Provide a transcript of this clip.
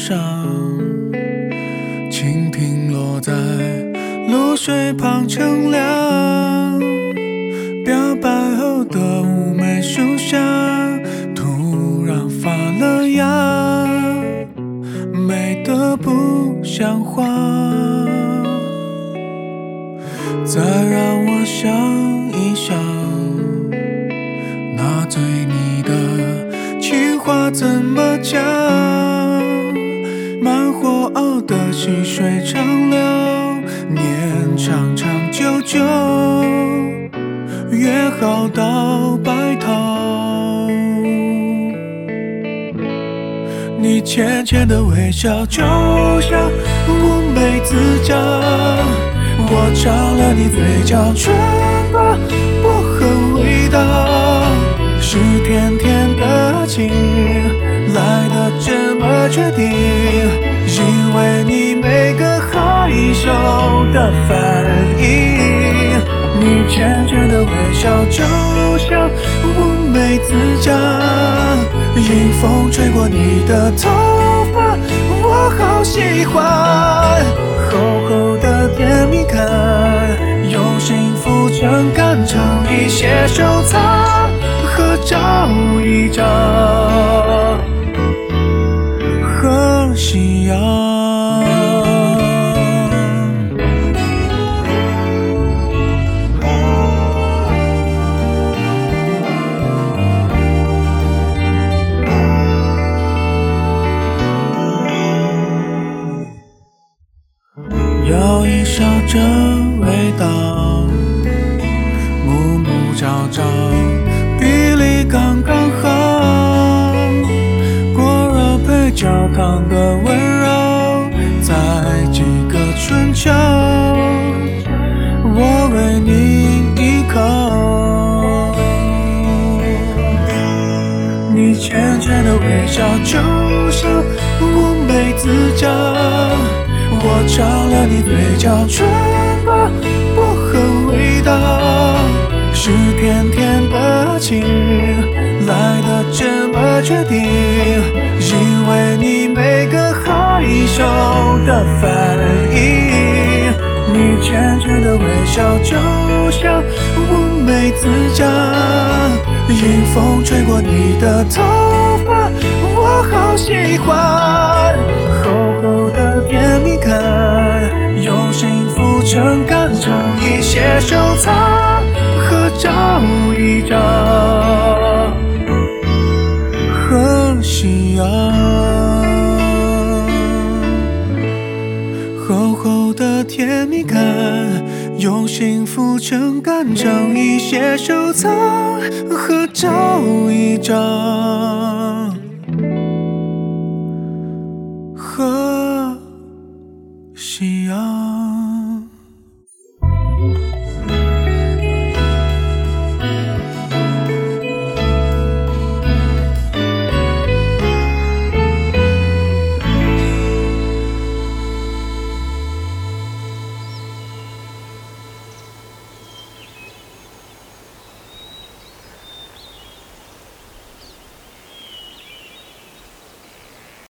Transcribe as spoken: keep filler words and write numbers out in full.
上，蜻蜓落在露水旁乘凉，表白后的妩媚树下突然发了芽，美得不像话。再让我想一想，那对你的情话怎么讲？慢火熬的细水长流，念长长久久，约好到白头。你浅浅的微笑就像乌梅子酱，我尝了你嘴角纯白薄荷味道，是甜甜的情来得这么确定，因为你每个害羞的反应。你浅浅的微笑就像乌梅子酱，迎风吹过你的头发，我好喜欢。厚厚的甜蜜感，用幸福撑干成一些收藏，合照一张，和夕阳。摇一勺这味道，暮暮朝朝，比例刚刚好，果肉配焦糖的温柔，在几个春秋，我为你一口。你浅浅的微笑就像乌梅子酱，我尝了你嘴角纯白薄荷味道，是甜甜的情来得这么确定，因为你每个害羞的反应。你浅浅的微笑就像乌梅子酱，迎风吹过你的头发，我好喜欢。厚厚的甜蜜感，用幸福撑干成一些收藏，合照一张，和夕阳。厚厚的甜蜜感，用幸福撑干成一些收藏，合照一张，和夕阳。